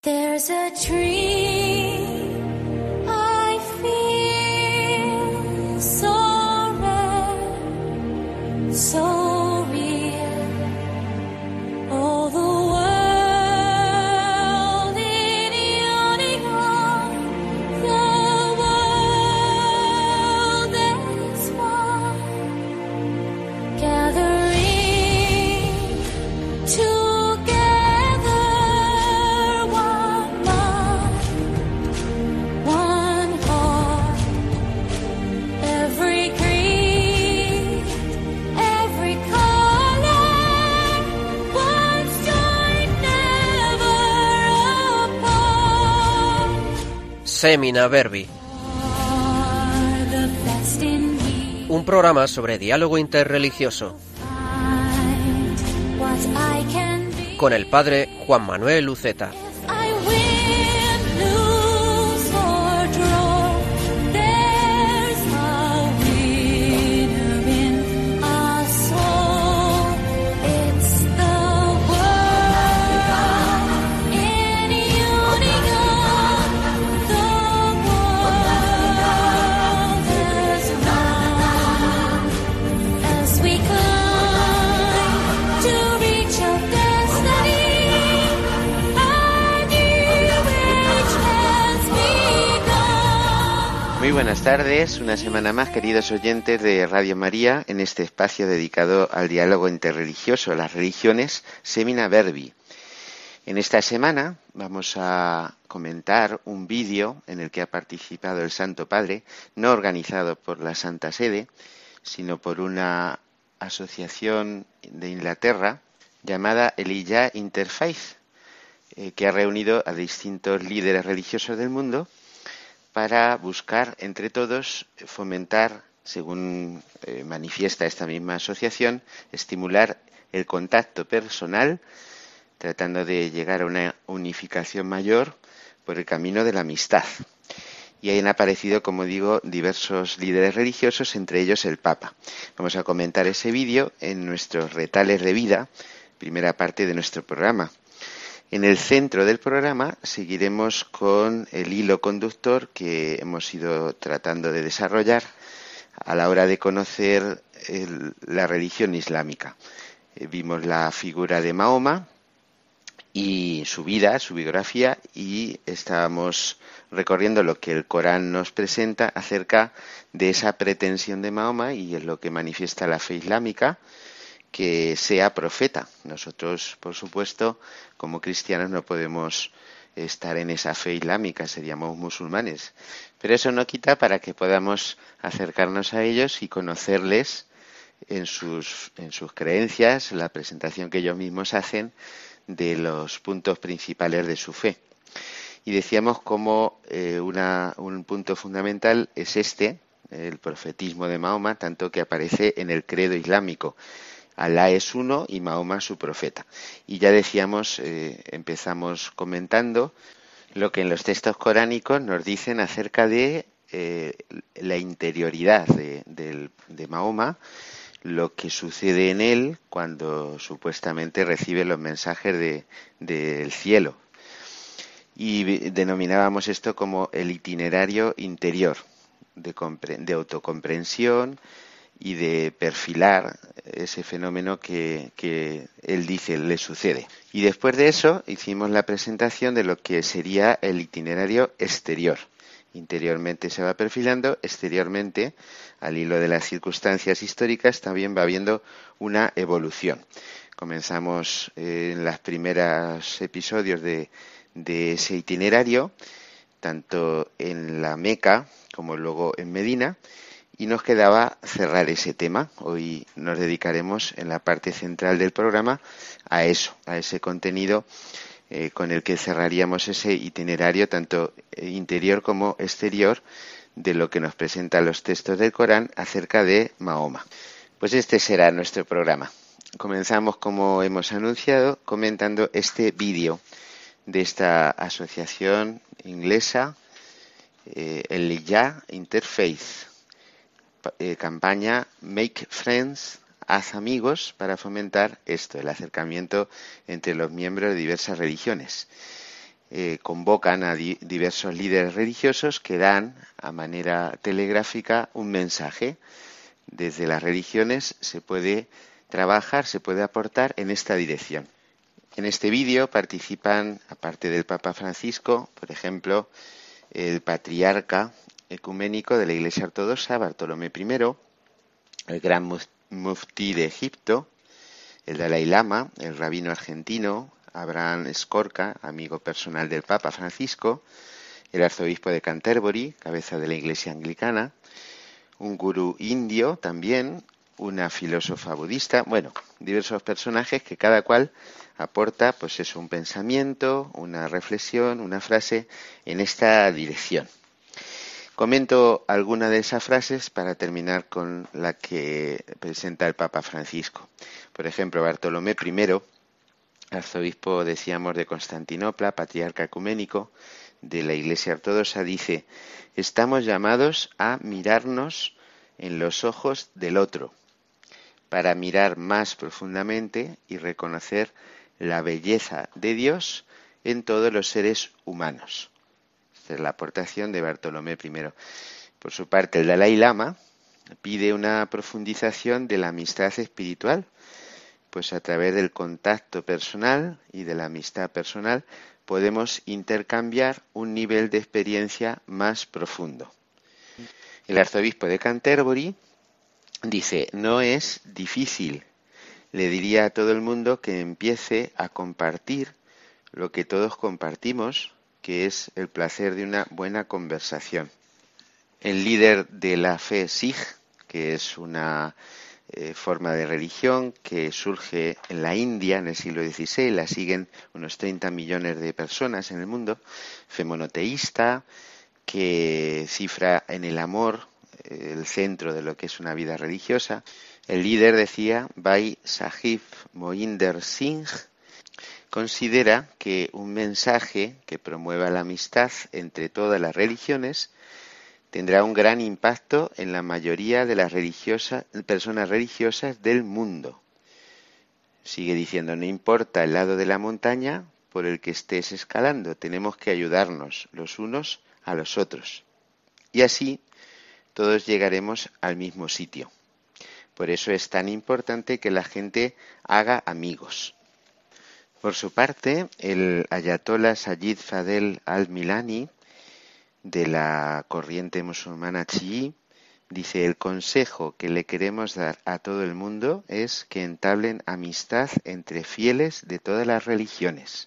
There's a tree I feel so rare, so real. All the world in union, the world is one, gathering together, one mind, one heart. Every creed, every color, once joined, never apart. Semina Verbi, Are the best in me. un programa sobre diálogo interreligioso, Find what I can be. con el padre Juan Manuel Luceta. If I win, lose or draw, there's a winner in our soul. It's the world in union, the world is one. As we climb to reach our destiny, our new age has begun. Muy buenas tardes, una semana más, queridos oyentes de Radio María, en este espacio dedicado al diálogo interreligioso, las religiones, Semina Verbi. En esta semana vamos a comentar un vídeo en el que ha participado el Santo Padre, no organizado por la Santa Sede, sino por una asociación de Inglaterra llamada Elijah Interfaith, que ha reunido a distintos líderes religiosos del mundo para buscar entre todos fomentar, según manifiesta esta misma asociación, estimular el contacto personal, tratando de llegar a una unificación mayor por el camino de la amistad. Y ahí han aparecido, como digo, diversos líderes religiosos, entre ellos el Papa. Vamos a comentar ese vídeo en nuestros retales de vida, primera parte de nuestro programa. En el centro del programa seguiremos con el hilo conductor que hemos ido tratando de desarrollar a la hora de conocer la religión islámica. Vimos la figura de Mahoma y su vida, su biografía, y estábamos recorriendo lo que el Corán nos presenta acerca de esa pretensión de Mahoma, y es lo que manifiesta la fe islámica, que sea profeta. Nosotros, por supuesto, como cristianos no podemos estar en esa fe islámica, seríamos musulmanes. Pero eso no quita para que podamos acercarnos a ellos y conocerles en sus creencias, la presentación que ellos mismos hacen de los puntos principales de su fe. Y decíamos como un punto fundamental es el profetismo de Mahoma, tanto que aparece en el credo islámico. Alá es uno y Mahoma su profeta. Y ya decíamos, empezamos comentando lo que en los textos coránicos nos dicen acerca de la interioridad de Mahoma, lo que sucede en él cuando supuestamente recibe los mensajes del cielo. Y denominábamos esto como el itinerario interior de autocomprensión y de perfilar ese fenómeno que él dice le sucede. Y después de eso hicimos la presentación de lo que sería el itinerario exterior. Interiormente se va perfilando, exteriormente, al hilo de las circunstancias históricas, también va habiendo una evolución. Comenzamos en los primeros episodios de ese itinerario, tanto en la Meca como luego en Medina, y nos quedaba cerrar ese tema. Hoy nos dedicaremos en la parte central del programa a eso, a ese contenido con el que cerraríamos ese itinerario tanto interior como exterior de lo que nos presentan los textos del Corán acerca de Mahoma. Pues este será nuestro programa. Comenzamos, como hemos anunciado, comentando este vídeo de esta asociación inglesa, Elijah Interfaith, campaña Make Friends, haz amigos, para fomentar esto, el acercamiento entre los miembros de diversas religiones. convocan a diversos líderes religiosos que dan a manera telegráfica un mensaje. Desde las religiones se puede trabajar, se puede aportar en esta dirección. En este vídeo participan, aparte del Papa Francisco, por ejemplo, el patriarca ecuménico de la Iglesia Ortodoxa, Bartolomé I, el gran muftí de Egipto, el Dalai Lama, el rabino argentino Abraham Skorka, amigo personal del Papa Francisco, el arzobispo de Canterbury, cabeza de la Iglesia anglicana, un gurú indio también, una filósofa budista, bueno, diversos personajes que cada cual aporta, pues eso, un pensamiento, una reflexión, una frase en esta dirección. Comento alguna de esas frases para terminar con la que presenta el Papa Francisco. Por ejemplo, Bartolomé I, arzobispo, decíamos, de Constantinopla, patriarca ecuménico de la Iglesia Ortodoxa, dice: estamos llamados a mirarnos en los ojos del otro, para mirar más profundamente y reconocer la belleza de Dios en todos los seres humanos. Esta es la aportación de Bartolomé I. Por su parte, el Dalai Lama pide una profundización de la amistad espiritual, pues a través del contacto personal y de la amistad personal podemos intercambiar un nivel de experiencia más profundo. El arzobispo de Canterbury dice: no es difícil, le diría a todo el mundo que empiece a compartir lo que todos compartimos, que es el placer de una buena conversación. El líder de la fe Sikh, que es una forma de religión que surge en la India en el siglo XVI, la siguen unos 30 millones de personas en el mundo, fe monoteísta, que cifra en el amor el centro de lo que es una vida religiosa. El líder, decía, Bhai Sahib Mohinder Singh, considera que un mensaje que promueva la amistad entre todas las religiones tendrá un gran impacto en la mayoría de las personas religiosas del mundo. Sigue diciendo: no importa el lado de la montaña por el que estés escalando, tenemos que ayudarnos los unos a los otros. Y así todos llegaremos al mismo sitio. Por eso es tan importante que la gente haga amigos. Por su parte, el ayatolá Sayyid Fadel al-Milani, de la corriente musulmana chií, dice: el consejo que le queremos dar a todo el mundo es que entablen amistad entre fieles de todas las religiones.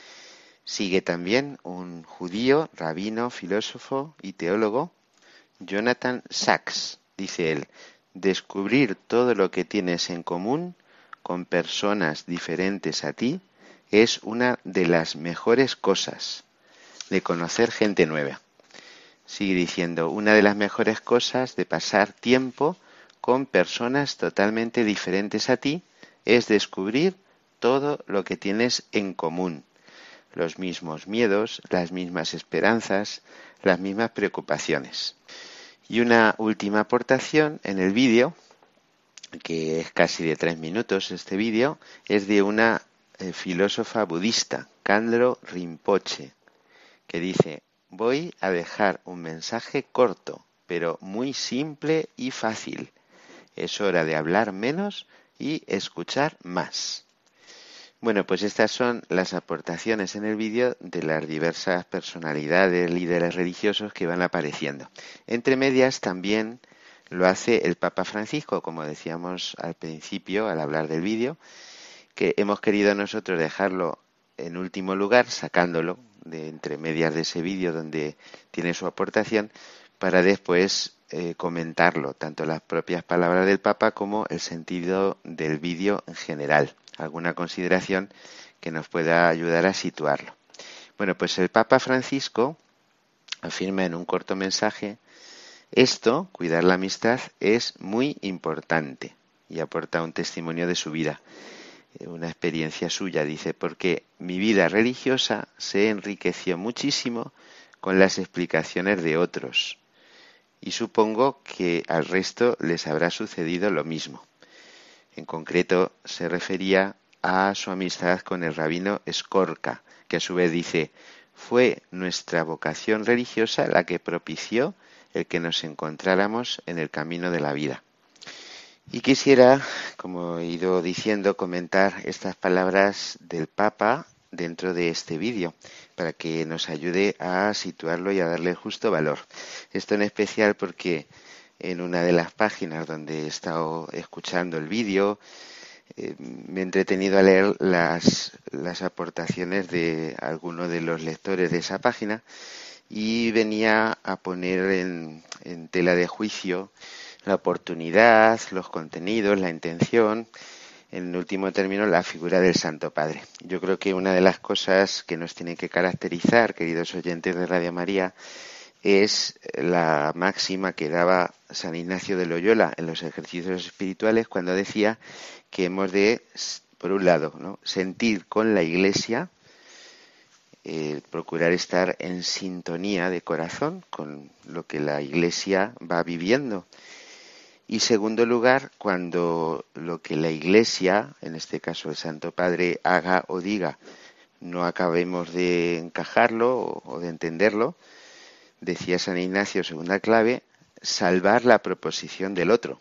Sigue también un judío, rabino, filósofo y teólogo, Jonathan Sacks. Dice él: descubrir todo lo que tienes en común con personas diferentes a ti es una de las mejores cosas de conocer gente nueva. Sigue diciendo: una de las mejores cosas de pasar tiempo con personas totalmente diferentes a ti es descubrir todo lo que tienes en común. Los mismos miedos, las mismas esperanzas, las mismas preocupaciones. Y una última aportación en el vídeo, que es casi de 3 minutos este vídeo, es de una filósofa budista, Khandro Rinpoche, que dice: voy a dejar un mensaje corto, pero muy simple y fácil. Es hora de hablar menos y escuchar más. Bueno, pues estas son las aportaciones en el vídeo de las diversas personalidades, líderes religiosos que van apareciendo. Entre medias también lo hace el Papa Francisco, como decíamos al principio al hablar del vídeo, que hemos querido nosotros dejarlo en último lugar, sacándolo de entre medias de ese vídeo donde tiene su aportación, para después comentarlo, tanto las propias palabras del Papa como el sentido del vídeo en general. Alguna consideración que nos pueda ayudar a situarlo. Bueno, pues el Papa Francisco afirma en un corto mensaje: esto, cuidar la amistad, es muy importante, y aporta un testimonio de su vida, una experiencia suya. Dice: porque mi vida religiosa se enriqueció muchísimo con las explicaciones de otros, y supongo que al resto les habrá sucedido lo mismo. En concreto se refería a su amistad con el rabino Skorka, que a su vez dice: fue nuestra vocación religiosa la que propició el que nos encontráramos en el camino de la vida. Y quisiera, como he ido diciendo, comentar estas palabras del Papa dentro de este vídeo, para que nos ayude a situarlo y a darle el justo valor. Esto en especial porque en una de las páginas donde he estado escuchando el vídeo, me he entretenido a leer las aportaciones de algunos de los lectores de esa página y venía a poner en tela de juicio la oportunidad, los contenidos, la intención, en último término la figura del Santo Padre. Yo creo que una de las cosas que nos tiene que caracterizar, queridos oyentes de Radio María, es la máxima que daba San Ignacio de Loyola en los ejercicios espirituales cuando decía que hemos de, por un lado, ¿no?, sentir con la Iglesia, procurar estar en sintonía de corazón con lo que la Iglesia va viviendo. Y segundo lugar, cuando lo que la Iglesia, en este caso el Santo Padre, haga o diga, no acabemos de encajarlo o de entenderlo, decía San Ignacio, segunda clave, salvar la proposición del otro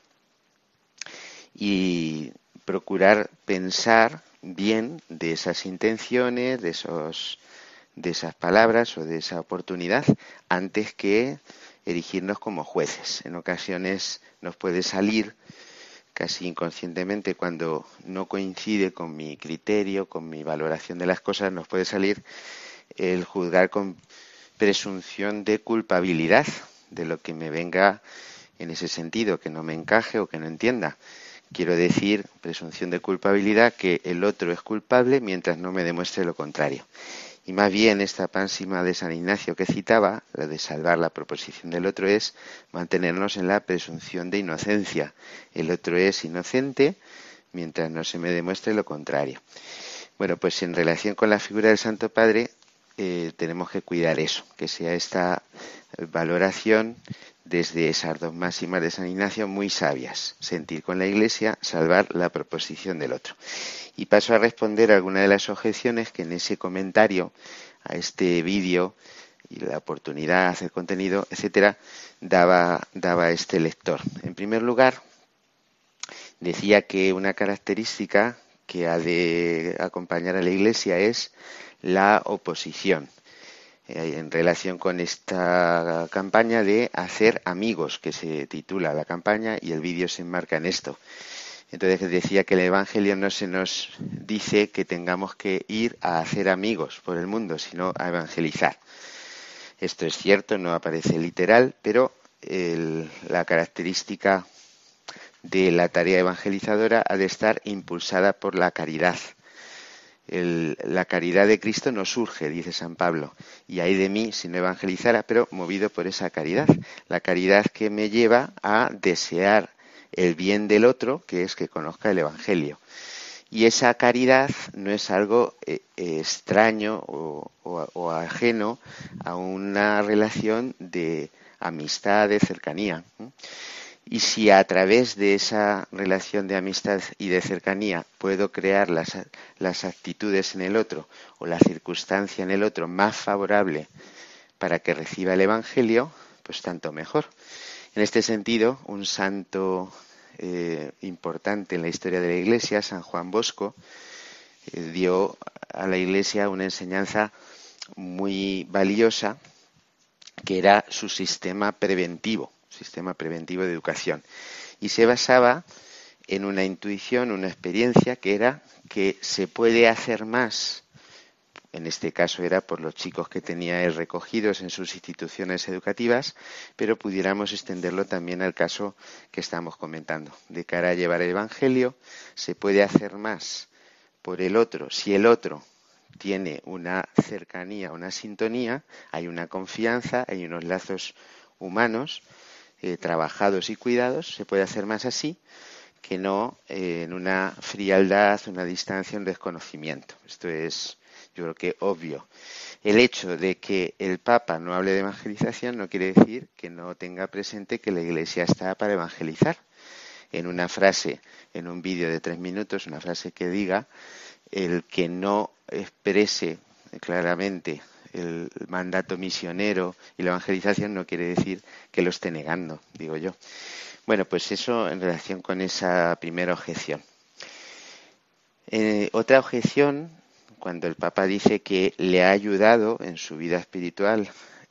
y procurar pensar bien de esas intenciones, de esas palabras o de esa oportunidad antes que erigirnos como jueces. En ocasiones nos puede salir casi inconscientemente, cuando no coincide con mi criterio, con mi valoración de las cosas, nos puede salir el juzgar con presunción de culpabilidad de lo que me venga en ese sentido, que no me encaje o que no entienda. Quiero decir, presunción de culpabilidad, que el otro es culpable mientras no me demuestre lo contrario. Y más bien esta máxima de San Ignacio que citaba, la de salvar la proposición del otro, es mantenernos en la presunción de inocencia. El otro es inocente mientras no se me demuestre lo contrario. Bueno, pues en relación con la figura del Santo Padre, tenemos que cuidar eso, que sea esta valoración desde esas dos máximas de San Ignacio muy sabias: sentir con la Iglesia, salvar la proposición del otro. Y paso a responder algunas de las objeciones que en ese comentario a este vídeo y la oportunidad de hacer contenido, etcétera, daba este lector. En primer lugar, decía que una característica que ha de acompañar a la Iglesia es la oposición, en relación con esta campaña de hacer amigos, que se titula la campaña, y el vídeo se enmarca en esto. Entonces decía que el Evangelio no se nos dice que tengamos que ir a hacer amigos por el mundo, sino a evangelizar. Esto es cierto, no aparece literal, pero la característica de la tarea evangelizadora ha de estar impulsada por la caridad. La caridad de Cristo no surge, dice San Pablo, y ay de mí si no evangelizara, pero movido por esa caridad. La caridad que me lleva a desear el bien del otro, que es que conozca el Evangelio. Y esa caridad no es algo extraño o ajeno a una relación de amistad, de cercanía. Y si a través de esa relación de amistad y de cercanía puedo crear las actitudes en el otro o la circunstancia en el otro más favorable para que reciba el Evangelio, pues tanto mejor. En este sentido, un santo importante en la historia de la Iglesia, San Juan Bosco, dio a la Iglesia una enseñanza muy valiosa, que era su sistema preventivo de educación. Y se basaba en una intuición, una experiencia, que era que se puede hacer más. En este caso era por los chicos que tenía él recogidos en sus instituciones educativas, pero pudiéramos extenderlo también al caso que estamos comentando. De cara a llevar el Evangelio, se puede hacer más por el otro si el otro tiene una cercanía, una sintonía, hay una confianza, hay unos lazos humanos trabajados y cuidados. Se puede hacer más así que no en una frialdad, una distancia, un desconocimiento. Esto es, yo creo que obvio. El hecho de que el Papa no hable de evangelización no quiere decir que no tenga presente que la Iglesia está para evangelizar. En una frase, en un vídeo de 3 minutos, una frase que diga: el que no exprese claramente el mandato misionero y la evangelización no quiere decir que lo esté negando, digo yo. Bueno, pues eso en relación con esa primera objeción. Otra objeción, cuando el Papa dice que le ha ayudado en su vida espiritual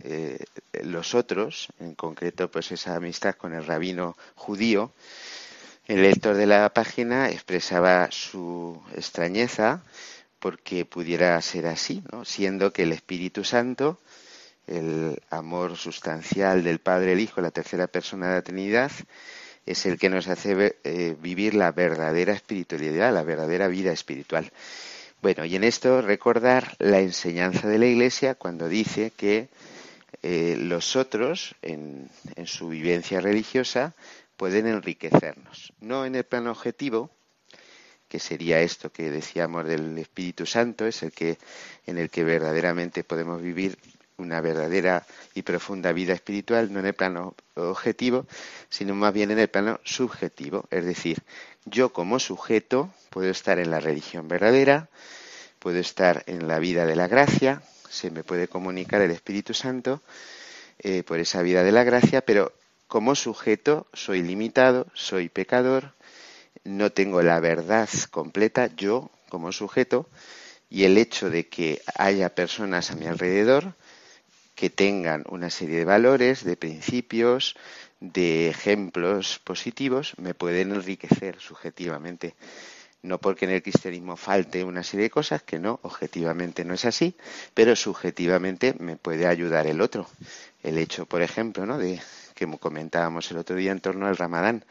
los otros, en concreto pues esa amistad con el rabino judío, el lector de la página expresaba su extrañeza porque pudiera ser así, ¿no? Siendo que el Espíritu Santo, el amor sustancial del Padre, el Hijo, la tercera persona de la Trinidad, es el que nos hace vivir la verdadera espiritualidad, la verdadera vida espiritual. Bueno, y en esto recordar la enseñanza de la Iglesia cuando dice que los otros, en su vivencia religiosa, pueden enriquecernos. No en el plano objetivo, que sería esto que decíamos del Espíritu Santo, es en el que verdaderamente podemos vivir una verdadera y profunda vida espiritual, no en el plano objetivo, sino más bien en el plano subjetivo. Es decir, yo como sujeto puedo estar en la religión verdadera, puedo estar en la vida de la gracia, se me puede comunicar el Espíritu Santo por esa vida de la gracia, pero como sujeto soy limitado, soy pecador, no tengo la verdad completa, yo como sujeto, y el hecho de que haya personas a mi alrededor que tengan una serie de valores, de principios, de ejemplos positivos, me pueden enriquecer subjetivamente. No porque en el cristianismo falte una serie de cosas, que no, objetivamente no es así, pero subjetivamente me puede ayudar el otro. El hecho, por ejemplo, ¿no?, de que comentábamos el otro día en torno al Ramadán,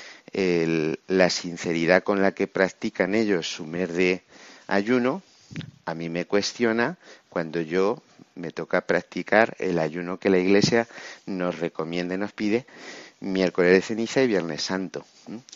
la sinceridad con la que practican ellos su mes de ayuno, a mí me cuestiona cuando yo me toca practicar el ayuno que la Iglesia nos recomienda y nos pide miércoles de ceniza y viernes santo.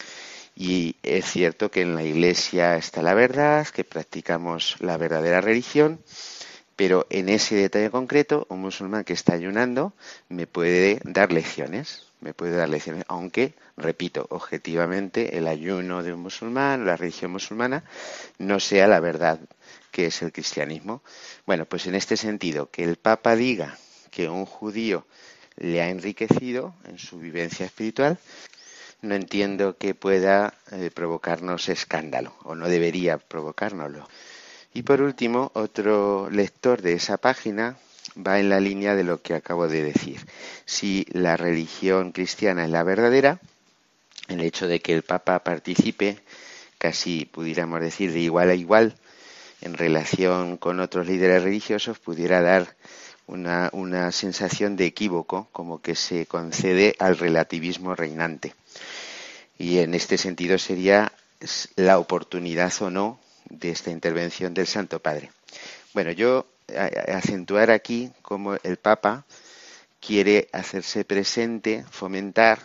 Y es cierto que en la Iglesia está la verdad, que practicamos la verdadera religión, pero en ese detalle concreto, un musulmán que está ayunando me puede dar lecciones, aunque, repito, objetivamente el ayuno de un musulmán, la religión musulmana, no sea la verdad que es el cristianismo. Bueno, pues en este sentido, que el Papa diga que un judío le ha enriquecido en su vivencia espiritual, no entiendo que pueda provocarnos escándalo, o no debería provocárnoslo. Y por último, otro lector de esa página va en la línea de lo que acabo de decir. Si la religión cristiana es la verdadera, el hecho de que el Papa participe, casi pudiéramos decir de igual a igual, en relación con otros líderes religiosos, pudiera dar una sensación de equívoco, como que se concede al relativismo reinante. Y en este sentido sería la oportunidad o no de esta intervención del Santo Padre. Bueno, yo acentuar aquí cómo el Papa quiere hacerse presente, fomentar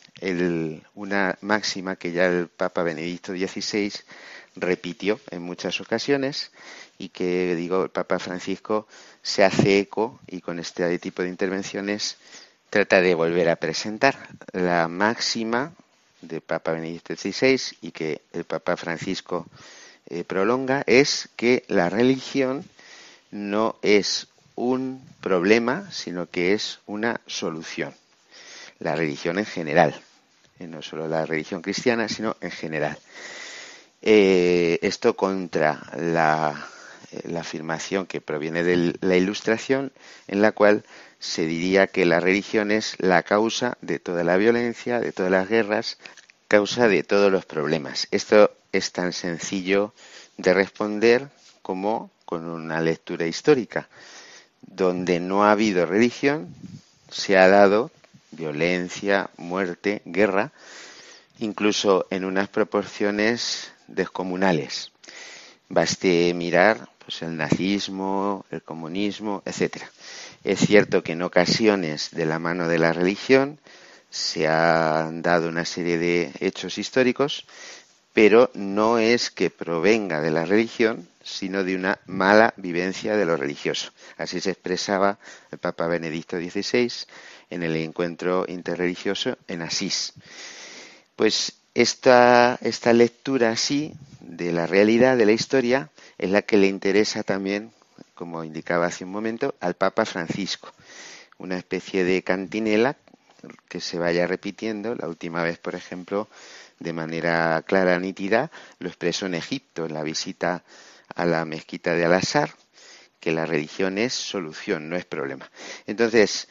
una máxima que ya el Papa Benedicto XVI repitió en muchas ocasiones y que, el Papa Francisco se hace eco y con este tipo de intervenciones trata de volver a presentar la máxima del Papa Benedicto XVI y que el Papa Francisco prolonga, es que la religión no es un problema, sino que es una solución. La religión en general, no solo la religión cristiana, sino en general. Esto contra la afirmación que proviene de la Ilustración, en la cual se diría que la religión es la causa de toda la violencia, de todas las guerras, causa de todos los problemas. Esto es tan sencillo de responder como con una lectura histórica. Donde no ha habido religión, se ha dado violencia, muerte, guerra, incluso en unas proporciones descomunales. Baste mirar pues el nazismo, el comunismo, etcétera. Es cierto que en ocasiones de la mano de la religión se han dado una serie de hechos históricos, pero no es que provenga de la religión, sino de una mala vivencia de lo religioso. Así se expresaba el Papa Benedicto XVI en el encuentro interreligioso en Asís. Pues esta lectura así de la realidad de la historia es la que le interesa también como indicaba hace un momento, al Papa Francisco. Una especie de cantinela que se vaya repitiendo. La última vez, por ejemplo, de manera clara, nítida, lo expresó en Egipto, en la visita a la mezquita de Al-Azhar, que la religión es solución, no es problema. Entonces,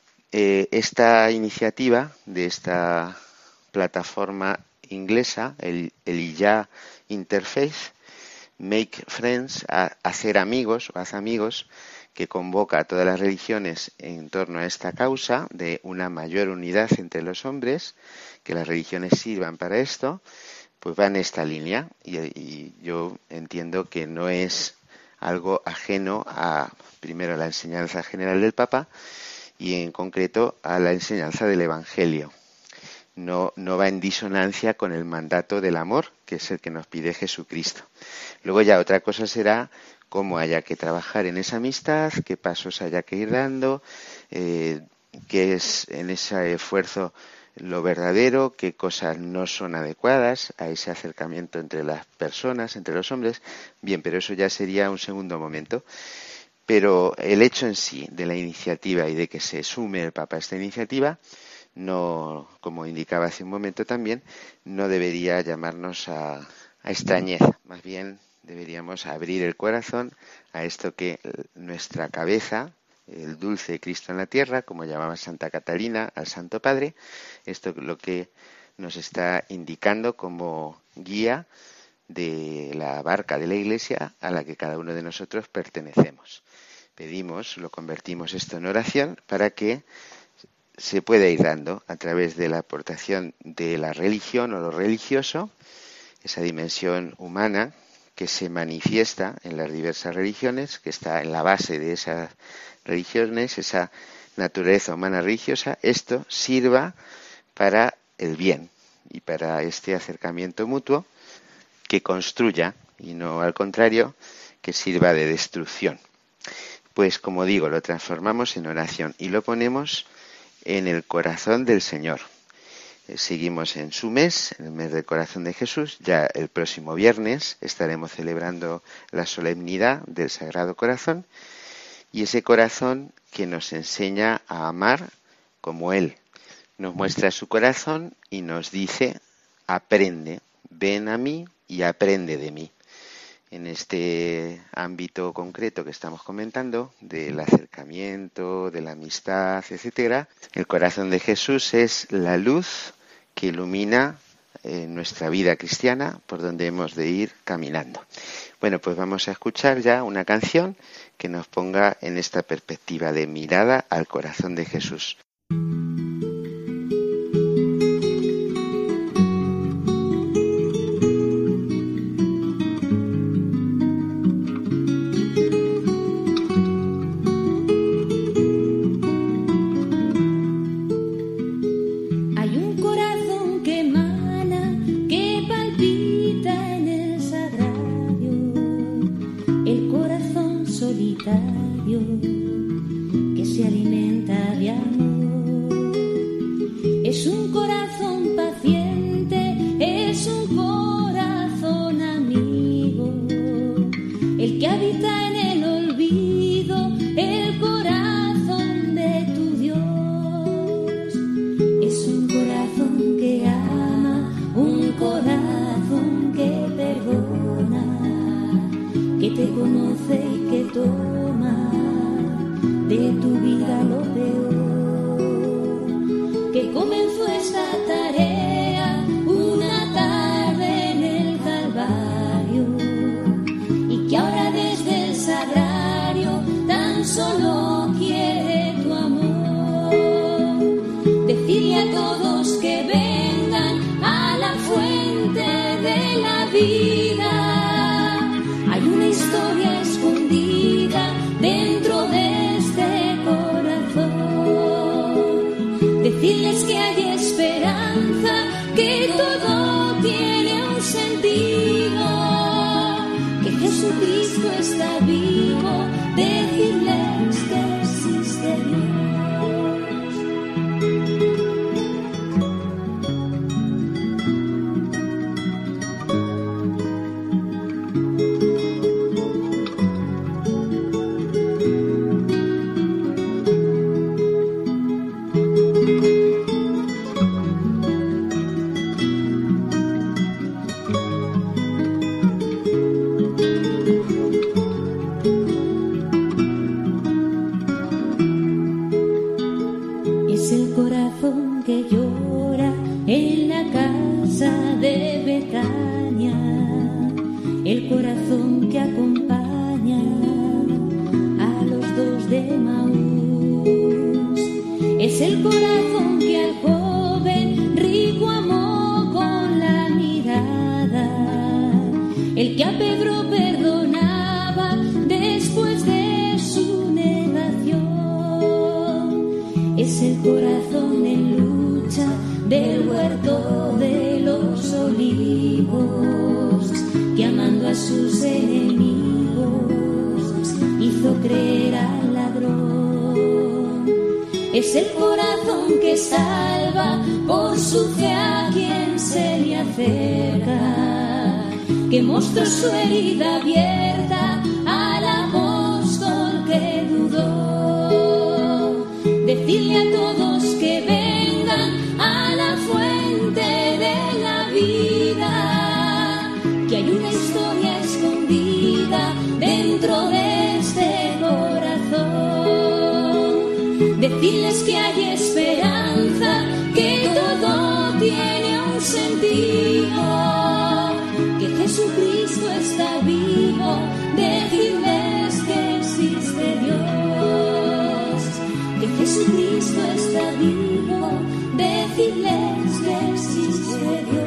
esta iniciativa de esta plataforma inglesa, el IA Interfaith, Make Friends, hacer amigos o haz amigos, que convoca a todas las religiones en torno a esta causa de una mayor unidad entre los hombres, que las religiones sirvan para esto, pues va en esta línea y yo entiendo que no es algo ajeno a, primero, la enseñanza general del Papa y en concreto a la enseñanza del Evangelio. No va en disonancia con el mandato del amor, que es el que nos pide Jesucristo. Luego ya otra cosa será cómo haya que trabajar en esa amistad, qué pasos haya que ir dando, qué es en ese esfuerzo lo verdadero, qué cosas no son adecuadas a ese acercamiento entre las personas, entre los hombres. Bien, pero eso ya sería un segundo momento. Pero el hecho en sí de la iniciativa y de que se sume el Papa a esta iniciativa, no, como indicaba hace un momento también, no debería llamarnos a extrañeza. Más bien deberíamos abrir el corazón a esto que nuestra cabeza, el dulce Cristo en la tierra, como llamaba Santa Catalina al Santo Padre, esto es lo que nos está indicando como guía de la barca de la Iglesia a la que cada uno de nosotros pertenecemos. Pedimos, lo convertimos esto en oración para que se pueda ir dando a través de la aportación de la religión o lo religioso, esa dimensión humana que se manifiesta en las diversas religiones, que está en la base de esas religiones, esa naturaleza humana religiosa, esto sirva para el bien y para este acercamiento mutuo que construya y no al contrario, que sirva de destrucción. Pues como digo, lo transformamos en oración y lo ponemos en el corazón del Señor. Seguimos en su mes, en el mes del corazón de Jesús. Ya el próximo viernes estaremos celebrando la solemnidad del Sagrado Corazón y ese corazón que nos enseña a amar como Él. Nos muestra su corazón y nos dice, aprende, ven a mí y aprende de mí. En este ámbito concreto que estamos comentando, del acercamiento, de la amistad, etcétera, el corazón de Jesús es la luz que ilumina nuestra vida cristiana por donde hemos de ir caminando. Bueno, pues vamos a escuchar ya una canción que nos ponga en esta perspectiva de mirada al corazón de Jesús. Que se alimenta de amor. Es un corazón paciente, es un corazón amigo, el que habita en el olvido, el corazón de tu Dios. Es un corazón que ama, un corazón que perdona, que te conoce y que toma de tu vida lo peor, que comenzó esta tarea una tarde en el Calvario y que ahora desde el sagrario tan solo quiere tu amor. Decirle a todos que vengan a la fuente de la vida. Hay una historia escondida dentro de este corazón. Decirles que hay esperanza, que todo tiene un sentido, que Jesucristo está vivo. Decirles el corazón que llora en la casa de Betania, el corazón que acompaña a los dos de Maús. Es el corazón que al joven rico amó con la mirada, el que a Pedro perdonaba después de su negación. Es el corazón en lucha del huerto de los olivos, que amando a sus enemigos hizo creer al ladrón. Es el corazón que salva por su fe a quien se le acerca, que mostró su herida abierta al apóstol que dudó. Decirle a todos que vengan a la fuente de la vida, que hay una historia escondida dentro de este corazón. Decirles que hay esperanza, que todo tiene un sentido, que Jesucristo está vivo. Decirles que existe Dios, que Jesucristo está vivo. Decirles que existe Dios.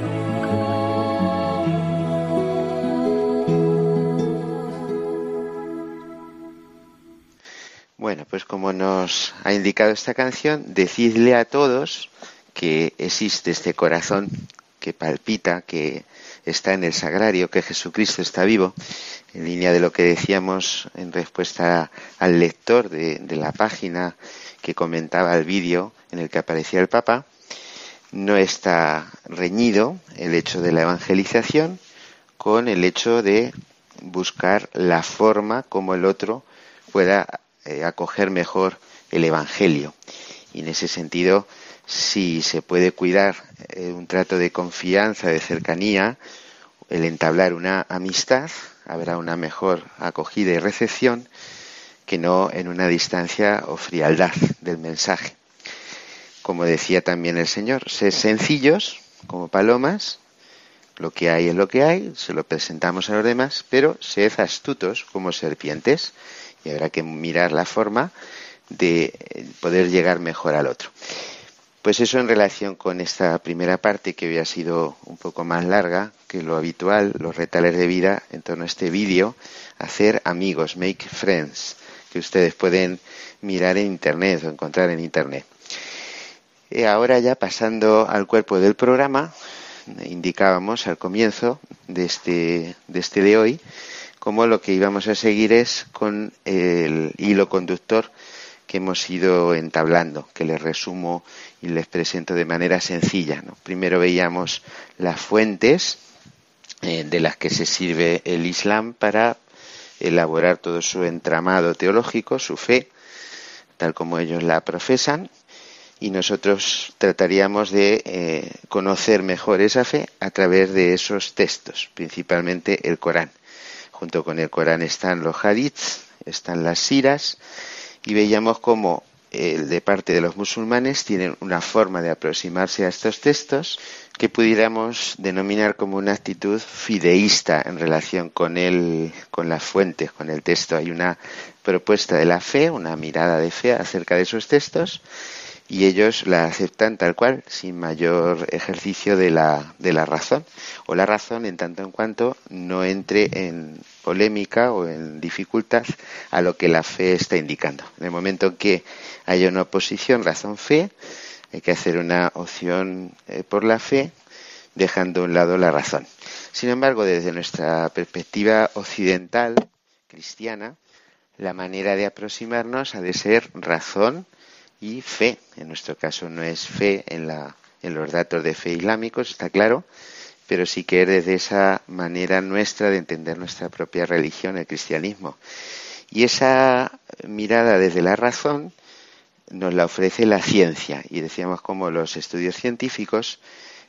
Bueno, pues como nos ha indicado esta canción, decidle a todos que existe este corazón que palpita, que está en el sagrario, que Jesucristo está vivo, en línea de lo que decíamos en respuesta al lector de la página que comentaba el vídeo en el que aparecía el Papa. No está reñido el hecho de la evangelización con el hecho de buscar la forma como el otro pueda acoger mejor el Evangelio. Y en ese sentido, si se puede cuidar un trato de confianza, de cercanía, el entablar una amistad, habrá una mejor acogida y recepción que no en una distancia o frialdad del mensaje. Como decía también el Señor, sed sencillos como palomas, lo que hay es lo que hay, se lo presentamos a los demás, pero sed astutos como serpientes, y habrá que mirar la forma de poder llegar mejor al otro. Pues eso en relación con esta primera parte, que hoy ha sido un poco más larga que lo habitual, los retales de vida en torno a este vídeo, hacer amigos, make friends, que ustedes pueden mirar en internet o encontrar en internet. Ahora ya pasando al cuerpo del programa, indicábamos al comienzo de este de hoy, como lo que íbamos a seguir es con el hilo conductor que hemos ido entablando, que les resumo y les presento de manera sencilla, ¿no? Primero veíamos las fuentes de las que se sirve el Islam para elaborar todo su entramado teológico, su fe, tal como ellos la profesan, y nosotros trataríamos de conocer mejor esa fe a través de esos textos, principalmente el Corán. Junto con el Corán están los hadiths, están las siras, y veíamos cómo de parte de los musulmanes tienen una forma de aproximarse a estos textos que pudiéramos denominar como una actitud fideísta en relación con las fuentes, con el texto. Hay una propuesta de la fe, una mirada de fe acerca de esos textos, y ellos la aceptan tal cual, sin mayor ejercicio de la razón, o la razón en tanto en cuanto no entre en polémica o en dificultad a lo que la fe está indicando. En el momento en que haya una oposición razón-fe, hay que hacer una opción por la fe, dejando a un lado la razón. Sin embargo, desde nuestra perspectiva occidental, cristiana, la manera de aproximarnos ha de ser razón y fe. En nuestro caso no es fe en los datos de fe islámicos, está claro, pero sí que es desde esa manera nuestra de entender nuestra propia religión, el cristianismo. Y esa mirada desde la razón nos la ofrece la ciencia, y decíamos cómo los estudios científicos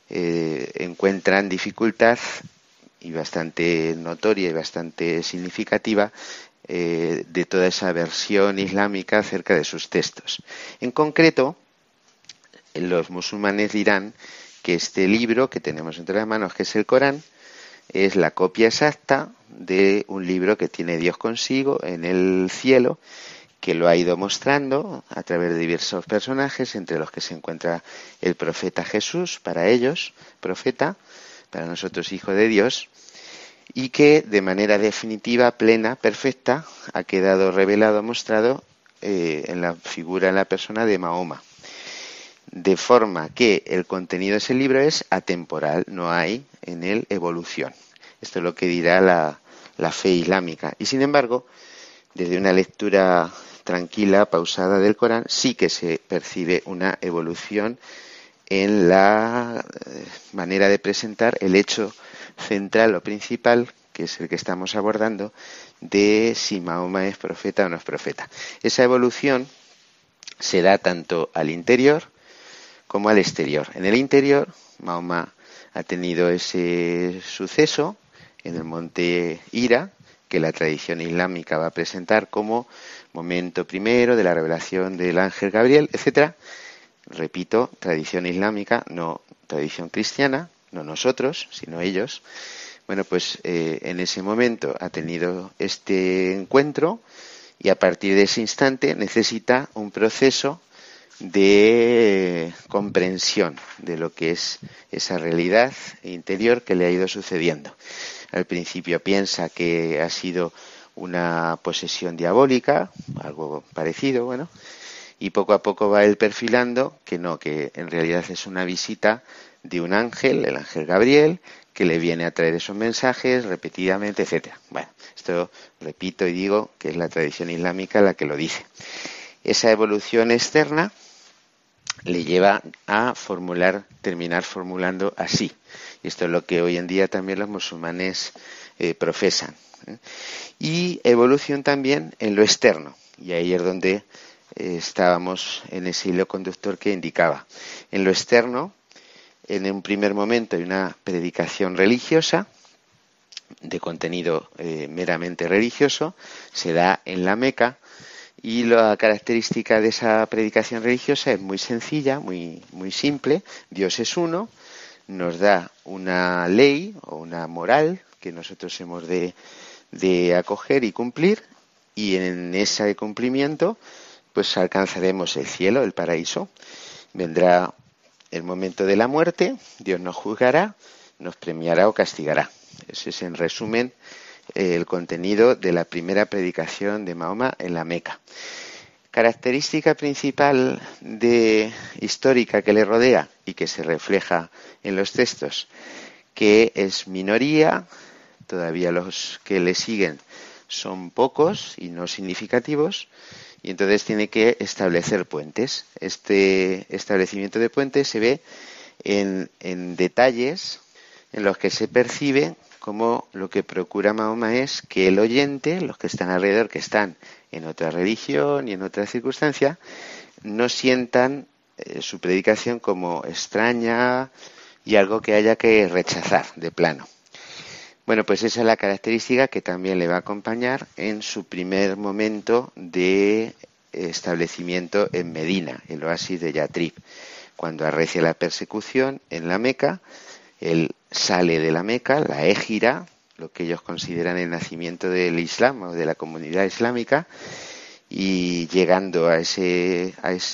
encuentran dificultad, y bastante notoria y bastante significativa, de toda esa versión islámica acerca de sus textos. En concreto, los musulmanes dirán que este libro que tenemos entre las manos, que es el Corán, es la copia exacta de un libro que tiene Dios consigo en el cielo, que lo ha ido mostrando a través de diversos personajes, entre los que se encuentra el profeta Jesús, para ellos, profeta, para nosotros hijo de Dios, y que de manera definitiva, plena, perfecta, ha quedado revelado, mostrado en la figura, en la persona de Mahoma. De forma que el contenido de ese libro es atemporal, no hay en él evolución. Esto es lo que dirá la fe islámica. Y sin embargo, desde una lectura tranquila, pausada del Corán, sí que se percibe una evolución en la manera de presentar el hecho central o principal, que es el que estamos abordando, de si Mahoma es profeta o no es profeta. Esa evolución se da tanto al interior como al exterior. En el interior, Mahoma ha tenido ese suceso en el monte Hira, que la tradición islámica va a presentar como momento primero de la revelación del ángel Gabriel, etcétera. Repito, tradición islámica, no tradición cristiana, no nosotros, sino ellos. Bueno, pues en ese momento ha tenido este encuentro y a partir de ese instante necesita un proceso de comprensión de lo que es esa realidad interior que le ha ido sucediendo. Al principio piensa que ha sido una posesión diabólica, algo parecido, bueno, y poco a poco va él perfilando que no, que en realidad es una visita de un ángel, el ángel Gabriel, que le viene a traer esos mensajes repetidamente, etcétera. Bueno, esto repito y digo que es la tradición islámica la que lo dice. Esa evolución externa le lleva a terminar formulando así. Y esto es lo que hoy en día también los musulmanes profesan. Y evolución también en lo externo. Y ahí es donde estábamos en ese hilo conductor que indicaba. En lo externo, en un primer momento hay una predicación religiosa, de contenido meramente religioso, se da en la Meca. Y la característica de esa predicación religiosa es muy sencilla, muy simple. Dios es uno, nos da una ley o una moral que nosotros hemos de acoger y cumplir, y en ese cumplimiento pues alcanzaremos el cielo, el paraíso. Vendrá el momento de la muerte, Dios nos juzgará, nos premiará o castigará. Ese es en resumen el contenido de la primera predicación de Mahoma en la Meca. Característica principal histórica que le rodea y que se refleja en los textos, que es minoría, todavía los que le siguen son pocos y no significativos, y entonces tiene que establecer puentes. Este establecimiento de puentes se ve en detalles en los que se percibe como lo que procura Mahoma es que el oyente, los que están alrededor, que están en otra religión y en otra circunstancia, no sientan su predicación como extraña y algo que haya que rechazar de plano. Bueno, pues esa es la característica que también le va a acompañar en su primer momento de establecimiento en Medina, el oasis de Yatrib. Cuando arrecia la persecución en la Meca, él sale de la Meca, la Égira, lo que ellos consideran el nacimiento del Islam o de la comunidad islámica, y llegando a ese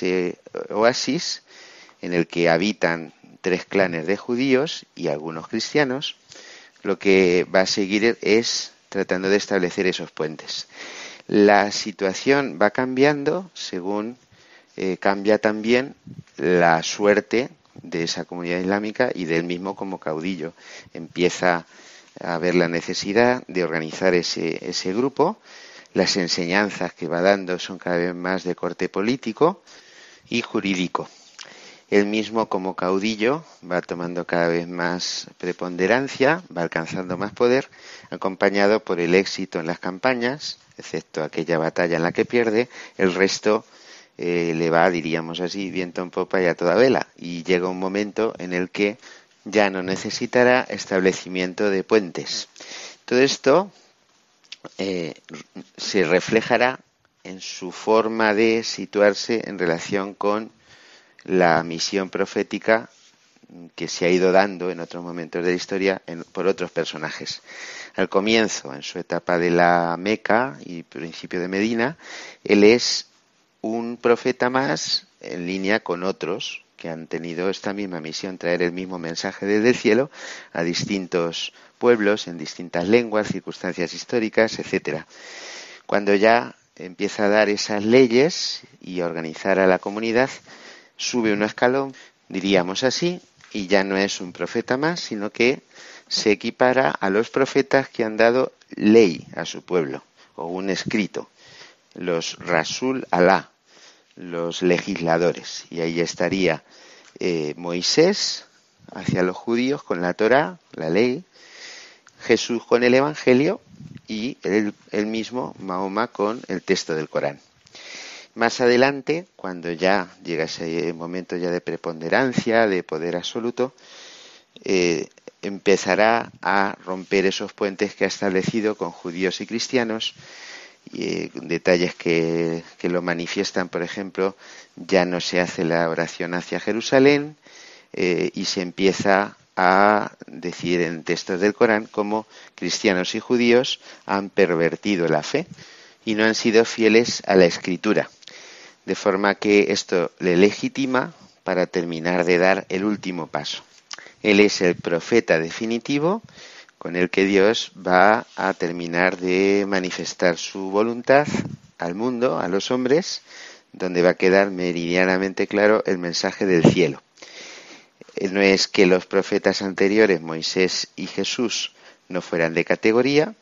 oasis en el que habitan 3 clanes de judíos y algunos cristianos, lo que va a seguir es tratando de establecer esos puentes. La situación va cambiando según cambia también la suerte de esa comunidad islámica y de él mismo como caudillo. Empieza a ver la necesidad de organizar ese grupo. Las enseñanzas que va dando son cada vez más de corte político y jurídico. Él mismo como caudillo va tomando cada vez más preponderancia, va alcanzando más poder, acompañado por el éxito en las campañas, excepto aquella batalla en la que pierde. El resto le va, diríamos así, viento en popa y a toda vela, y llega un momento en el que ya no necesitará establecimiento de puentes. Todo esto se reflejará en su forma de situarse en relación con la misión profética que se ha ido dando en otros momentos de la historia por otros personajes. Al comienzo, en su etapa de la Meca y principio de Medina, él es un profeta más en línea con otros que han tenido esta misma misión, traer el mismo mensaje desde el cielo a distintos pueblos, en distintas lenguas, circunstancias históricas, etcétera. Cuando ya empieza a dar esas leyes y a organizar a la comunidad, sube un escalón, diríamos así, y ya no es un profeta más, sino que se equipara a los profetas que han dado ley a su pueblo, o un escrito, los Rasul Alá, los legisladores. Y ahí estaría Moisés hacia los judíos con la Torá, la ley, Jesús con el Evangelio y él mismo, Mahoma, con el texto del Corán. Más adelante, cuando ya llega ese momento ya de preponderancia, de poder absoluto, empezará a romper esos puentes que ha establecido con judíos y cristianos, detalles que lo manifiestan. Por ejemplo, ya no se hace la oración hacia Jerusalén y se empieza a decir en textos del Corán cómo cristianos y judíos han pervertido la fe y no han sido fieles a la Escritura, de forma que esto le legitima para terminar de dar el último paso. Él es el profeta definitivo con el que Dios va a terminar de manifestar su voluntad al mundo, a los hombres, donde va a quedar meridianamente claro el mensaje del cielo. No es que los profetas anteriores, Moisés y Jesús, no fueran de categoría,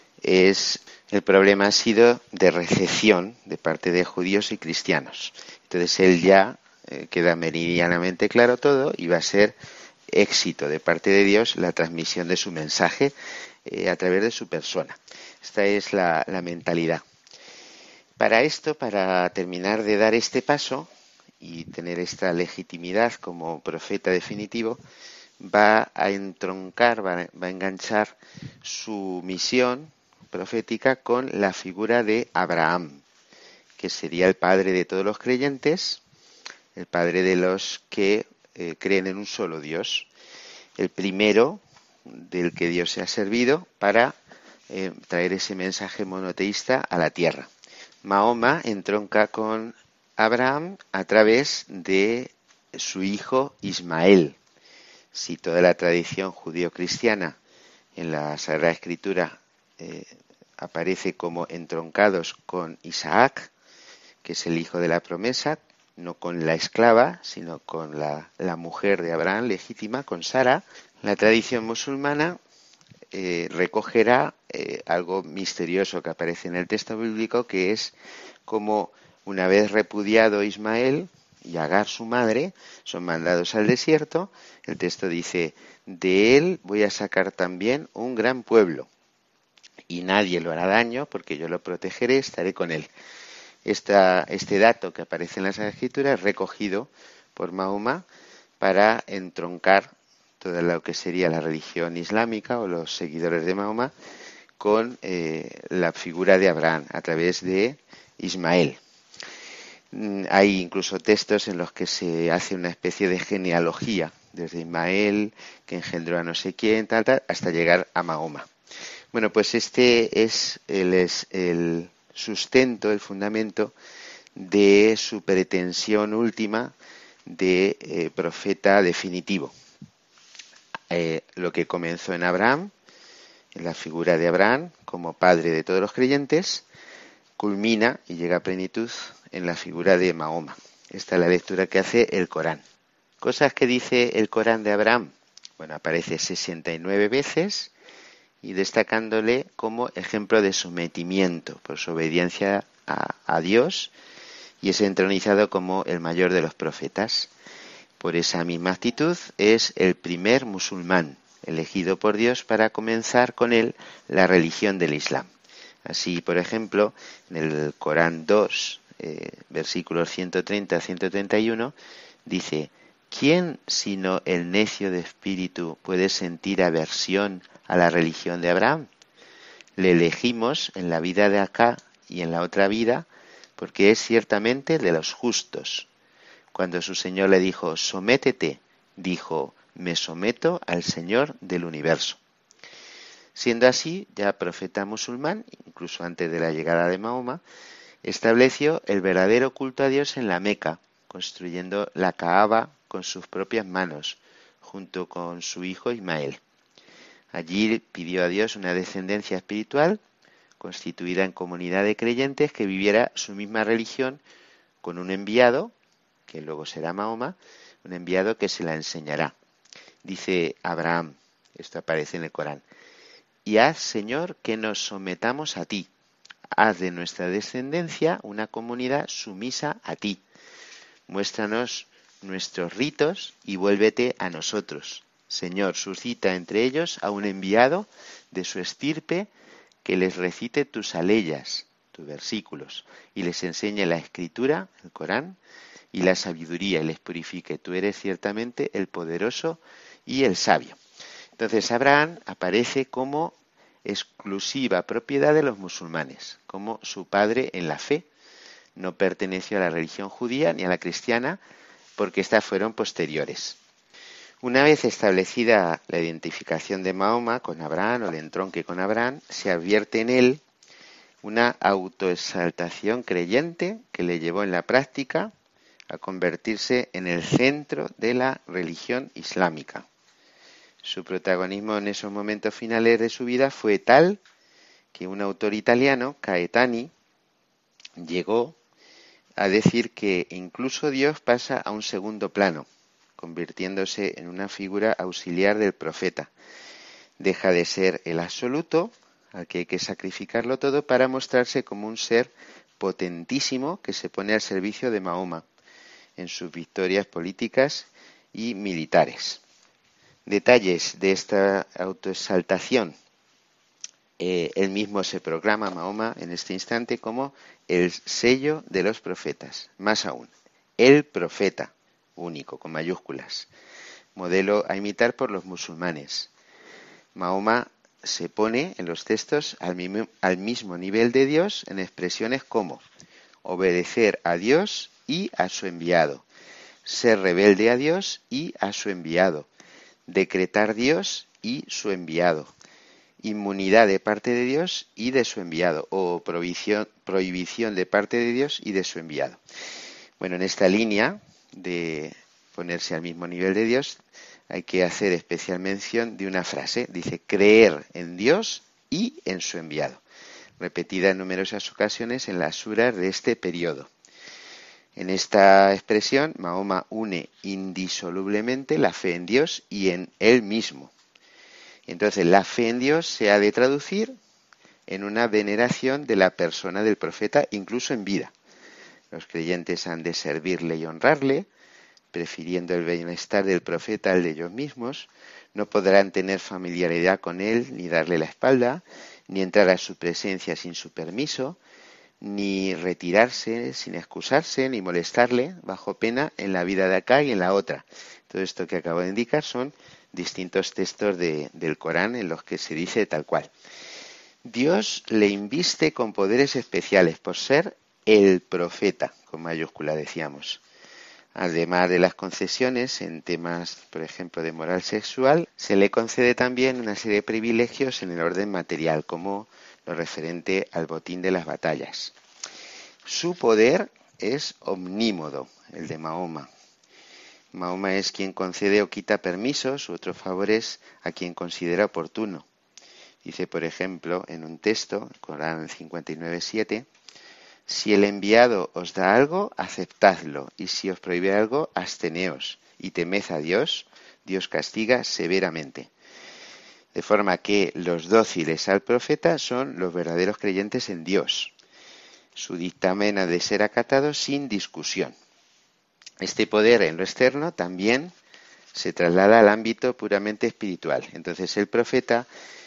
el problema ha sido de recepción de parte de judíos y cristianos. Entonces él ya queda meridianamente claro todo y va a ser éxito de parte de Dios la transmisión de su mensaje a través de su persona. Esta es la mentalidad. Para esto, para terminar de dar este paso y tener esta legitimidad como profeta definitivo, va a entroncar, va a enganchar su misión profética con la figura de Abraham, que sería el padre de todos los creyentes, el padre de los que creen en un solo Dios, el primero del que Dios se ha servido para traer ese mensaje monoteísta a la tierra. Mahoma entronca con Abraham a través de su hijo Ismael. Si toda la tradición judío-cristiana en la Sagrada Escritura aparece como entroncados con Isaac, que es el hijo de la promesa, no con la esclava, sino con la mujer de Abraham legítima, con Sara, la tradición musulmana recogerá algo misterioso que aparece en el texto bíblico, que es como una vez repudiado Ismael y Agar su madre, son mandados al desierto. El texto dice: de él voy a sacar también un gran pueblo, y nadie lo hará daño, porque yo lo protegeré, estaré con él. Este dato que aparece en las Escrituras es recogido por Mahoma para entroncar toda lo que sería la religión islámica o los seguidores de Mahoma con la figura de Abraham a través de Ismael. Hay incluso textos en los que se hace una especie de genealogía, desde Ismael, que engendró a no sé quién, tal, hasta llegar a Mahoma. Bueno, pues este es el sustento, el fundamento de su pretensión última de profeta definitivo. Lo que comenzó en Abraham, en la figura de Abraham como padre de todos los creyentes, culmina y llega a plenitud en la figura de Mahoma. Esta es la lectura que hace el Corán. Cosas que dice el Corán de Abraham. Bueno, aparece 69 veces y destacándole como ejemplo de sometimiento por su obediencia a Dios, y es entronizado como el mayor de los profetas. Por esa misma actitud es el primer musulmán elegido por Dios para comenzar con él la religión del Islam. Así, por ejemplo, en el Corán 2, versículos 130 a 131, dice: ¿quién sino el necio de espíritu puede sentir aversión a la religión de Abraham? Le elegimos en la vida de acá y en la otra vida porque es ciertamente de los justos. Cuando su Señor le dijo, sométete, dijo, me someto al Señor del universo. Siendo así, ya profeta musulmán, incluso antes de la llegada de Mahoma, estableció el verdadero culto a Dios en la Meca, construyendo la Kaaba con sus propias manos, junto con su hijo Ismael. Allí pidió a Dios una descendencia espiritual, constituida en comunidad de creyentes que viviera su misma religión con un enviado, que luego será Mahoma, un enviado que se la enseñará. Dice Abraham, esto aparece en el Corán, y haz, Señor, que nos sometamos a ti. Haz de nuestra descendencia una comunidad sumisa a ti. Muéstranos nuestros ritos y vuélvete a nosotros. Señor, suscita entre ellos a un enviado de su estirpe que les recite tus aleyas, tus versículos, y les enseñe la escritura, el Corán, y la sabiduría, y les purifique. Tú eres ciertamente el poderoso y el sabio. Entonces Abraham aparece como exclusiva propiedad de los musulmanes, como su padre en la fe. No perteneció a la religión judía ni a la cristiana, porque estas fueron posteriores. Una vez establecida la identificación de Mahoma con Abraham o el entronque con Abraham, se advierte en él una autoexaltación creyente que le llevó en la práctica a convertirse en el centro de la religión islámica. Su protagonismo en esos momentos finales de su vida fue tal que un autor italiano, Caetani, llegó a decir que incluso Dios pasa a un segundo plano, convirtiéndose en una figura auxiliar del profeta. Deja de ser el absoluto, al que hay que sacrificarlo todo, para mostrarse como un ser potentísimo que se pone al servicio de Mahoma en sus victorias políticas y militares. Detalles de esta autoexaltación. Él mismo se proclama, Mahoma, en este instante como el sello de los profetas. Más aún, el profeta único, con mayúsculas, modelo a imitar por los musulmanes. Mahoma se pone en los textos al mismo nivel de Dios en expresiones como obedecer a Dios y a su enviado, ser rebelde a Dios y a su enviado, decretar Dios y su enviado, inmunidad de parte de Dios y de su enviado, o prohibición de parte de Dios y de su enviado. Bueno, en esta línea de ponerse al mismo nivel de Dios, hay que hacer especial mención de una frase, dice, creer en Dios y en su enviado, repetida en numerosas ocasiones en las suras de este periodo. En esta expresión, Mahoma une indisolublemente la fe en Dios y en él mismo. Entonces, la fe en Dios se ha de traducir en una veneración de la persona del profeta, incluso en vida. Los creyentes han de servirle y honrarle, prefiriendo el bienestar del profeta al de ellos mismos. No podrán tener familiaridad con él, ni darle la espalda, ni entrar a su presencia sin su permiso, ni retirarse sin excusarse, ni molestarle, bajo pena en la vida de acá y en la otra. Todo esto que acabo de indicar son distintos textos del Corán en los que se dice tal cual. Dios le inviste con poderes especiales por ser el profeta, con mayúscula decíamos. Además de las concesiones en temas, por ejemplo, de moral sexual, se le concede también una serie de privilegios en el orden material, como lo referente al botín de las batallas. Su poder es omnímodo, el de Mahoma. Mahoma es quien concede o quita permisos u otros favores a quien considera oportuno. Dice, por ejemplo, en un texto, Corán 59:7, si el enviado os da algo, aceptadlo, y si os prohíbe algo, absteneos, y temed a Dios, Dios castiga severamente. De forma que los dóciles al profeta son los verdaderos creyentes en Dios. Su dictamen ha de ser acatado sin discusión. Este poder en lo externo también se traslada al ámbito puramente espiritual. Entonces el profeta,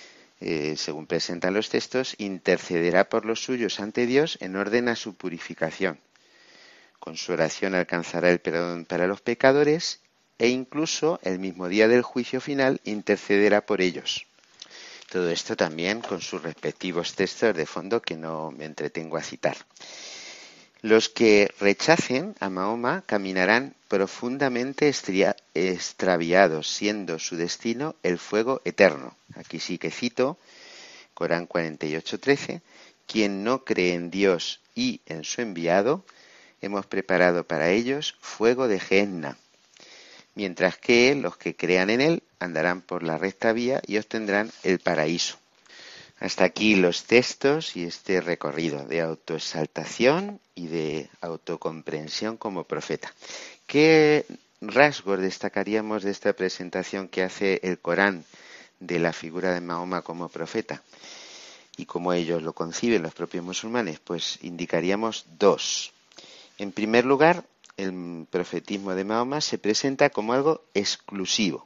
según presentan los textos, intercederá por los suyos ante Dios en orden a su purificación. Con su oración alcanzará el perdón para los pecadores e incluso el mismo día del juicio final intercederá por ellos. Todo esto también con sus respectivos textos de fondo que no me entretengo a citar. Los que rechacen a Mahoma caminarán profundamente extraviados, siendo su destino el fuego eterno. Aquí sí que cito Corán 48:13. Quien no cree en Dios y en su enviado, hemos preparado para ellos fuego de Gehenna, mientras que los que crean en él andarán por la recta vía y obtendrán el paraíso. Hasta aquí los textos y este recorrido de autoexaltación y de autocomprensión como profeta. ¿Qué rasgos destacaríamos de esta presentación que hace el Corán de la figura de Mahoma como profeta? Y como ellos lo conciben, los propios musulmanes, pues indicaríamos dos. En primer lugar, el profetismo de Mahoma se presenta como algo exclusivo.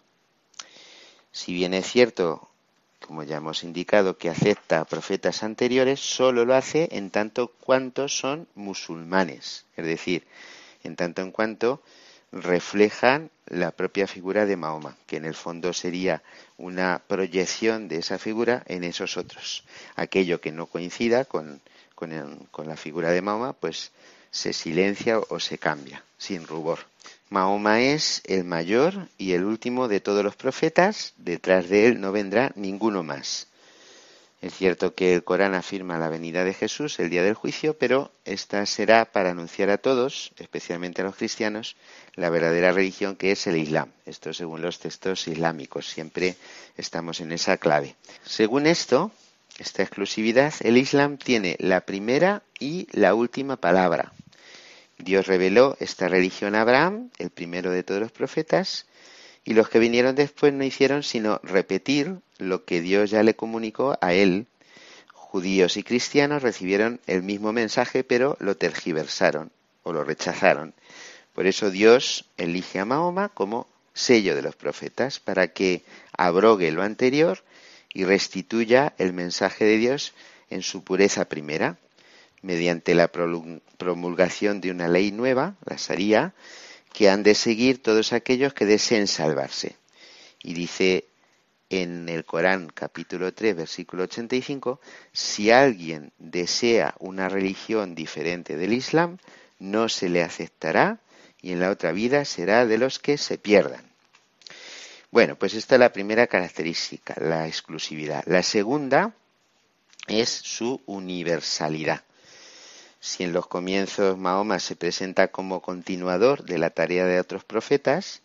Si bien es cierto, como ya hemos indicado, que acepta a profetas anteriores, solo lo hace en tanto cuanto son musulmanes, es decir, en tanto en cuanto reflejan la propia figura de Mahoma, que en el fondo sería una proyección de esa figura en esos otros. Aquello que no coincida con la figura de Mahoma, pues se silencia o se cambia, sin rubor. Mahoma es el mayor y el último de todos los profetas, detrás de él no vendrá ninguno más. Es cierto que el Corán afirma la venida de Jesús el día del juicio, pero esta será para anunciar a todos, especialmente a los cristianos, la verdadera religión que es el Islam. Esto según los textos islámicos, siempre estamos en esa clave. Según esto, esta exclusividad, el Islam tiene la primera y la última palabra. Dios reveló esta religión a Abraham, el primero de todos los profetas, y los que vinieron después no hicieron sino repetir lo que Dios ya le comunicó a él. Judíos y cristianos recibieron el mismo mensaje, pero lo tergiversaron o lo rechazaron. Por eso Dios elige a Mahoma como sello de los profetas, para que abrogue lo anterior y restituya el mensaje de Dios en su pureza primera, mediante la promulgación de una ley nueva, la Sharía, que han de seguir todos aquellos que deseen salvarse. Y dice en el Corán, capítulo 3, versículo 85, si alguien desea una religión diferente del Islam, no se le aceptará y en la otra vida será de los que se pierdan. Bueno, pues esta es la primera característica, la exclusividad. La segunda es su universalidad. Si en los comienzos Mahoma se presenta como continuador de la tarea de otros profetas,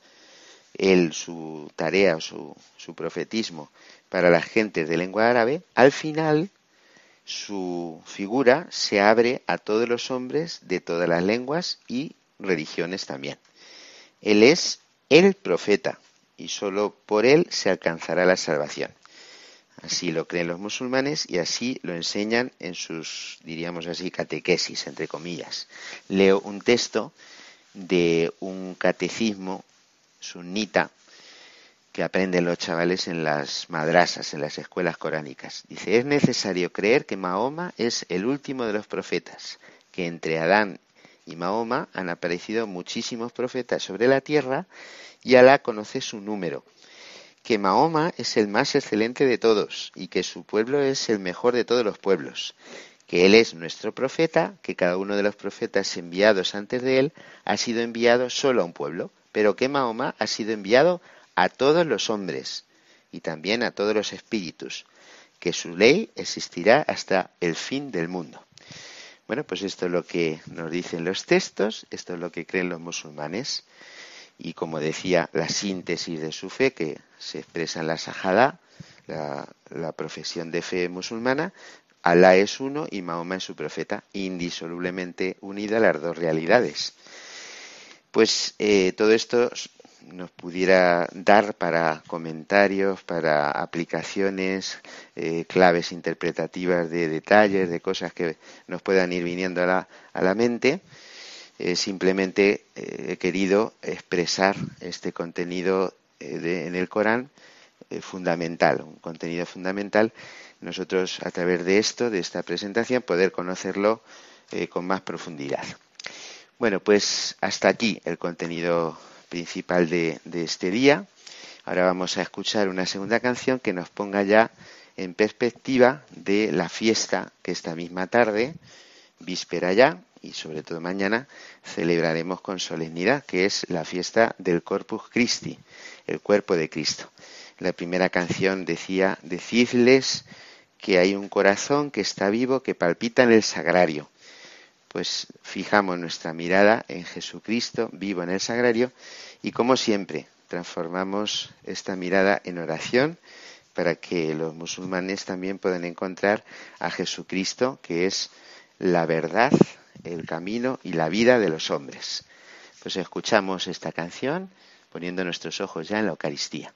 su tarea o su profetismo para las gentes de lengua árabe, al final su figura se abre a todos los hombres de todas las lenguas y religiones también. Él es el profeta y solo por él se alcanzará la salvación. Así lo creen los musulmanes y así lo enseñan en sus, diríamos así, catequesis, entre comillas. Leo un texto de un catecismo sunnita que aprenden los chavales en las madrasas, en las escuelas coránicas. Dice, es necesario creer que Mahoma es el último de los profetas, que entre Adán y Mahoma han aparecido muchísimos profetas sobre la tierra y Alá conoce su número, que Mahoma es el más excelente de todos y que su pueblo es el mejor de todos los pueblos, que él es nuestro profeta, que cada uno de los profetas enviados antes de él ha sido enviado solo a un pueblo, pero que Mahoma ha sido enviado a todos los hombres y también a todos los espíritus, que su ley existirá hasta el fin del mundo. Bueno, pues esto es lo que nos dicen los textos, esto es lo que creen los musulmanes. Y como decía, la síntesis de su fe, que se expresa en la Shahada, la profesión de fe musulmana, Alá es uno y Mahoma es su profeta, indisolublemente unida las dos realidades. Pues todo esto nos pudiera dar para comentarios, para aplicaciones, claves interpretativas de detalles, de cosas que nos puedan ir viniendo a la mente. Simplemente he querido expresar este contenido en el Corán fundamental, un contenido fundamental. Nosotros, a través de esta presentación, poder conocerlo con más profundidad. Bueno, pues hasta aquí el contenido principal de este día. Ahora vamos a escuchar una segunda canción que nos ponga ya en perspectiva de la fiesta que esta misma tarde, víspera ya, y sobre todo mañana celebraremos con solemnidad, que es la fiesta del Corpus Christi, el cuerpo de Cristo. La primera canción decía: decidles que hay un corazón que está vivo, que palpita en el sagrario. Pues fijamos nuestra mirada en Jesucristo vivo en el sagrario y, como siempre, transformamos esta mirada en oración para que los musulmanes también puedan encontrar a Jesucristo, que es la verdad, el camino y la vida de los hombres. Pues escuchamos esta canción poniendo nuestros ojos ya en la Eucaristía.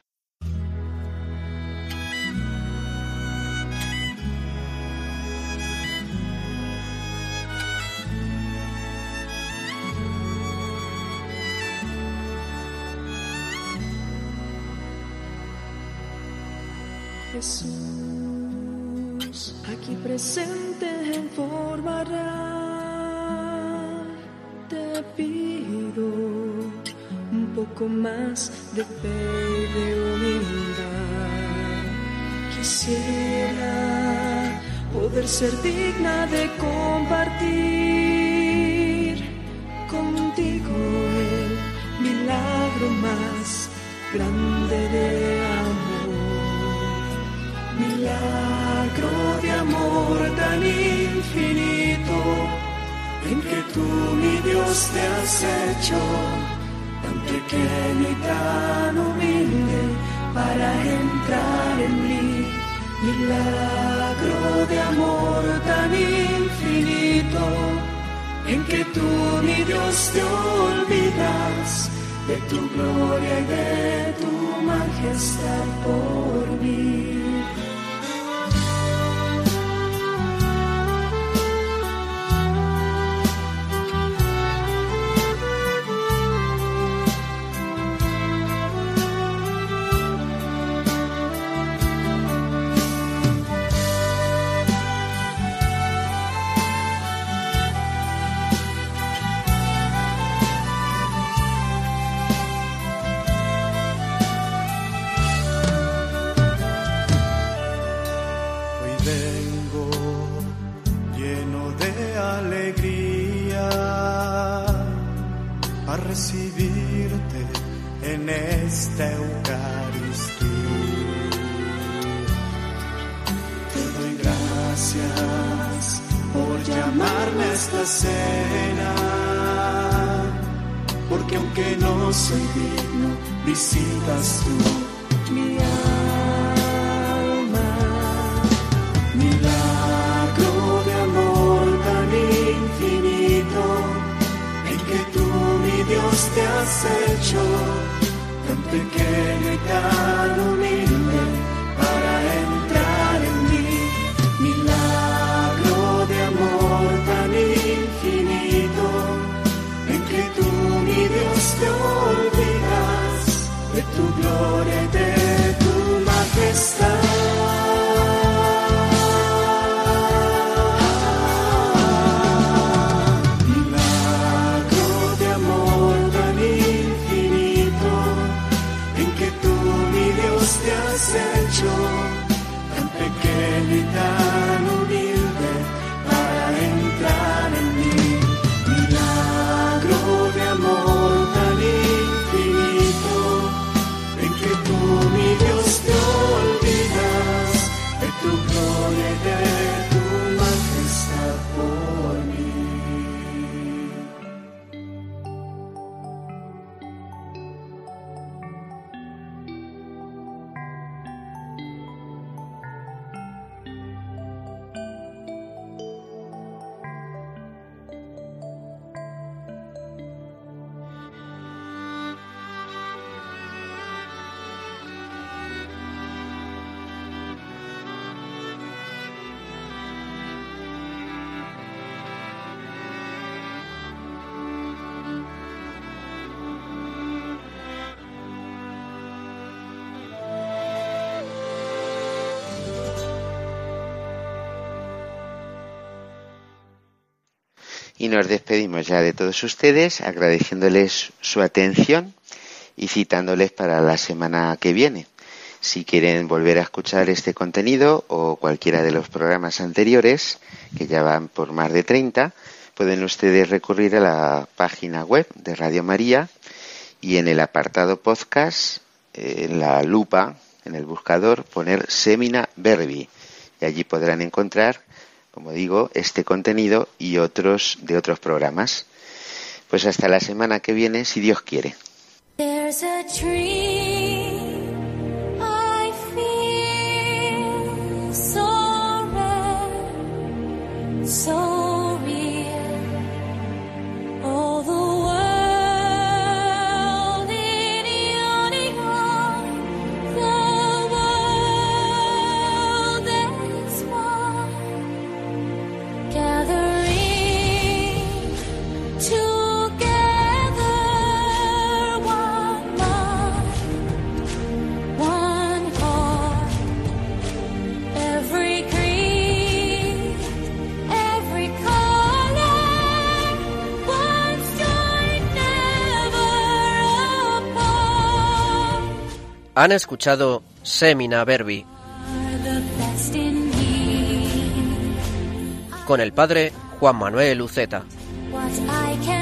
Jesús, aquí presente en forma real, te pido un poco más de fe y de humildad. Quisiera poder ser digna de compartir contigo el milagro más grande de amor. Milagro de amor tan infinito, en que tú, mi Dios, te has hecho tan pequeño y tan humilde para entrar en mí. Milagro de amor tan infinito, en que tú, mi Dios, te olvidas de tu gloria y de tu majestad por mí. Recibirte en esta Eucaristía. Te doy gracias por llamarme a esta cena, porque aunque no soy digno, visitas tú mi alma. Milagro de amor tan infinito, en que tú, mi Dios, te has hecho tan pequeño y tan humilde para entrar en mí. Milagro de amor tan infinito, en que tú, mi Dios, te olvidas de tu gloria y de tu majestad. Te has hecho tan pequeño y tan humilde para entrar en mí. Milagro de amor tan infinito, en que tú, mi Dios, te olvidas de tu gloria y de tu majestad por mí. Y nos despedimos ya de todos ustedes, agradeciéndoles su atención y citándoles para la semana que viene. Si quieren volver a escuchar este contenido o cualquiera de los programas anteriores, que ya van por más de 30, pueden ustedes recurrir a la página web de Radio María y en el apartado podcast, en la lupa, en el buscador, poner Semina Verbi. Y allí podrán encontrar, como digo, este contenido y otros de otros programas. Pues hasta la semana que viene, si Dios quiere. There's a tree I feel so red, so real. All the world in yawning on, the world is one, gathering together, one mind, one heart. Every creed, every color, one joined, never apart. Han escuchado Semina Verbi Are the best in me. con el padre Juan Manuel Luceta. What I can